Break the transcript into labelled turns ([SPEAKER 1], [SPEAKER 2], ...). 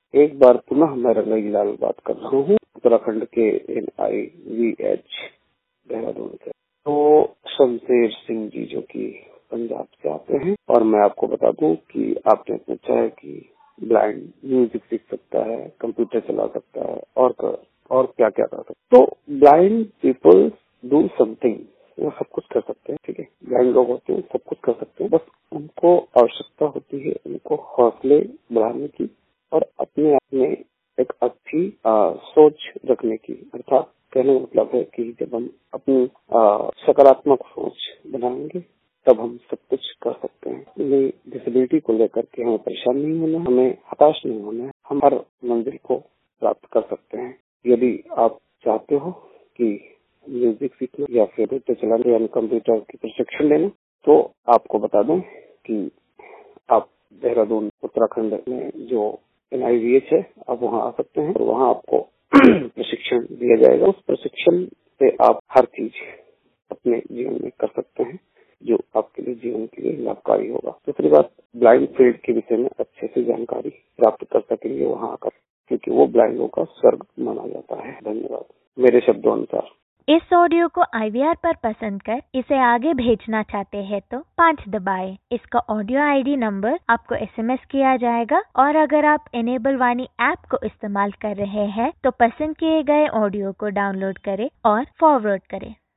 [SPEAKER 1] एक बार पुनः मैं रंगाई लाल बात कर रहा हूँ उत्तराखंड के NIVH देहरादून से। तो शमशेर सिंह जी जो कि पंजाब से आते हैं, और मैं आपको बता दूं कि आपने अपने चाहे कि ब्लाइंड म्यूजिक सीख सकता है, कंप्यूटर चला सकता है और क्या क्या कर सकता है। तो ब्लाइंड पीपल डू समथिंग, वो सब कुछ कर सकते हैं, ठीक है। ब्लाइंड लोग होते हैं सब कुछ कर सकते हैं, बस उनको आवश्यकता होती है उनको हौसले बढ़ाने की और अपने आप में एक अच्छी सोच रखने की। अर्थात कहने का मतलब है कि जब हम अपनी सकारात्मक सोच बनाएंगे तब हम सब कुछ कर सकते हैं। हमें डिसेबिलिटी को लेकर के हमें परेशान नहीं होना, हमें हताश नहीं होना है, हम हर मंजिल को प्राप्त कर सकते हैं। यदि आप चाहते हो कि म्यूजिक सीखना या फिर नृत्य चलाना या कंप्यूटर की प्रशिक्षण लेना, तो आपको बता दें कि आप देहरादून उत्तराखंड में जो NIVH है, आप वहाँ आ सकते हैं और वहाँ आपको प्रशिक्षण दिया जाएगा। उस प्रशिक्षण से आप हर चीज अपने जीवन में कर सकते हैं जो आपके लिए जीवन के लिए लाभकारी होगा। दूसरी बात, ब्लाइंड फील्ड के विषय में अच्छे से जानकारी प्राप्त कर सकेंगे वहाँ आकर, क्योंकि वो ब्लाइंडों का स्वर्ग माना जाता है। धन्यवाद। मेरे शब्दों अनुसार।
[SPEAKER 2] इस ऑडियो को IVR पर पसंद कर इसे आगे भेजना चाहते हैं तो 5 दबाएं। इसका ऑडियो ID नंबर आपको SMS किया जाएगा, और अगर आप इनेबल वाणी ऐप को इस्तेमाल कर रहे हैं तो पसंद किए गए ऑडियो को डाउनलोड करें और फॉरवर्ड करें।